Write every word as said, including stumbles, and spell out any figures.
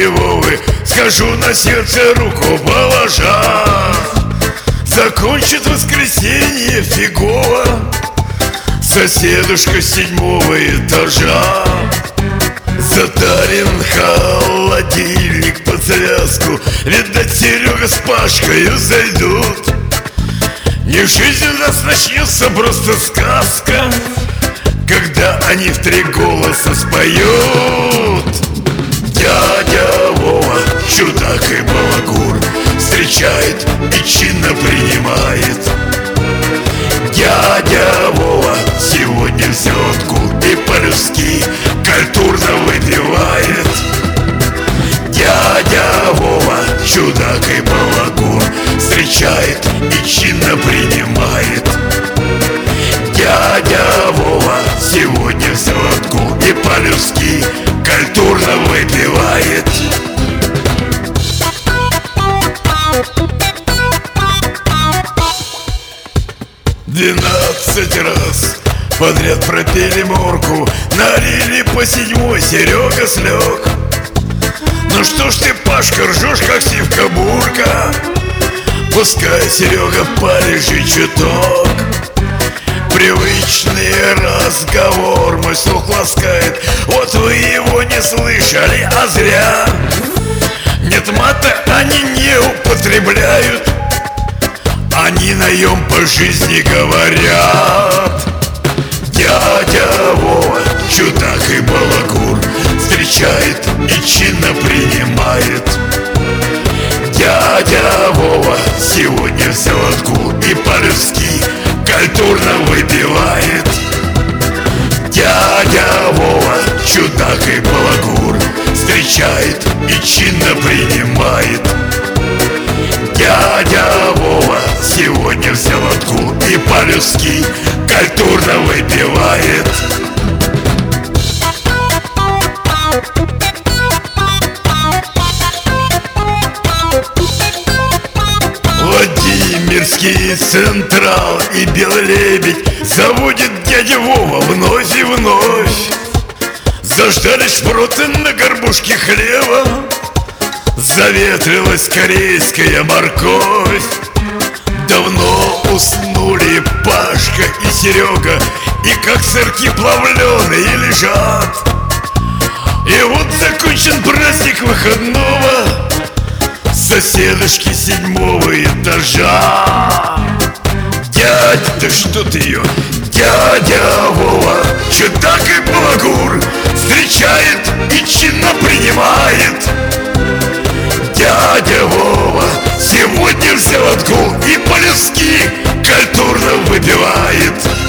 дяди Вовы, скажу на сердце руку положа. Закончит воскресенье фигово соседушка с седьмого этажа. Затарен холодильник под завязку, видать, Серега с Пашкою зайдут. Не жизнь у нас начнется, просто сказка, когда они в три голоса споют. Дядя Вова, чудак и балагур, встречает и чинно принимает. Дядя Вова сегодня взятку и по-людски культурно выпивает. Дядя Вова, чудак и балагур, встречает и чинно принимает. Дядя Вова сегодня взятку и по-людски культурно выпивает. Двенадцать раз подряд пропели морку, налили по седьмой, Серега слег. Ну что ж ты, Пашка, ржешь, как сивка-бурка? Пускай Серега полежит чуток. Привычный разговор мой слух ласкает, вот вы его не слышали, а зря. Нет, мата они не употребляют, они наем по жизни говорят. Дядя Вова, чудак и балагур, встречает и чинно принимает. Дядя Вова сегодня взятку и по-людски культурно выпивает. Дядя Вова, чудак и балагур, встречает и чинно принимает. Дядя Вова сегодня взятку и по-людски культурно выпивает. Владимирский Централ и Белый Лебедь заводит дядя Вова вновь и вновь. Заждались шпроты на горбушке хлеба, заветрилась корейская морковь. Давно уснули Пашка и Серега, и как сырки плавленые лежат. И вот закончен праздник выходного соседушки седьмого этажа. Дядя, да что ты ее? Дядя Вова, чудак и балагур, встречает и чинно принимает. Дядя Вова сегодня взятку и по-людски культурно выпивает.